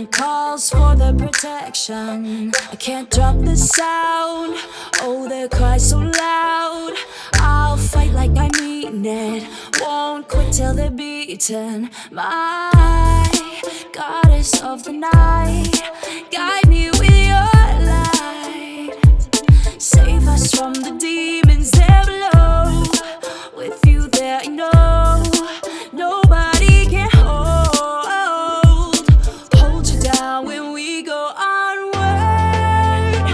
Heaven calls for the protection. I can't drop the sound. Oh, they cry so loud. I'll fight like I mean it. Won't quit till they're beaten. My goddess of the night, guide me with your light. Save us from the demons there below. With you there, I know nobody can hold you down when we go onward,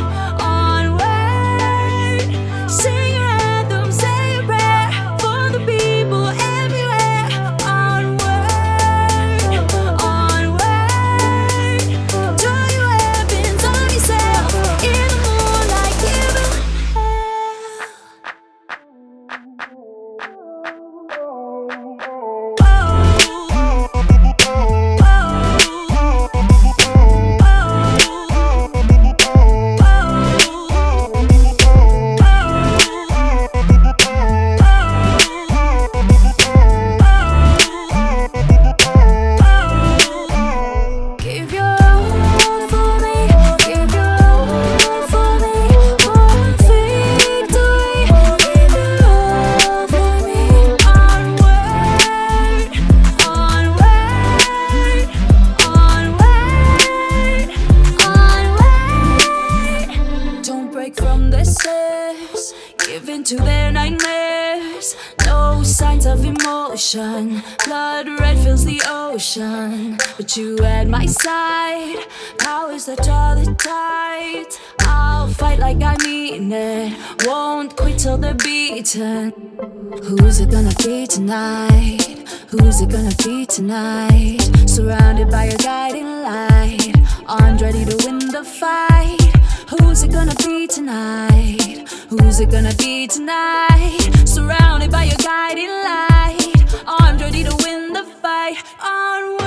onward. Sing your anthem, say a prayer for the people everywhere. Onward, onward. Throw your weapons on yourself in the moonlight, give them give your all for me, give your all for me, for victory. Give your all for me. Onward, onward, onward, onward. Don't break from the stairs, give in to their nightmares. No signs of emotion, blood red fills the ocean. But you at my side, powers that draw the tides. I'll fight like I mean it, won't quit till they're beaten. Who's it gonna be tonight? Who's it gonna be tonight? Surrounded by your guiding light, armed ready to win the fight. Who's it gonna be tonight? Who's it gonna be tonight? Surrounded by your guiding light, armed ready to win the fight. Onward.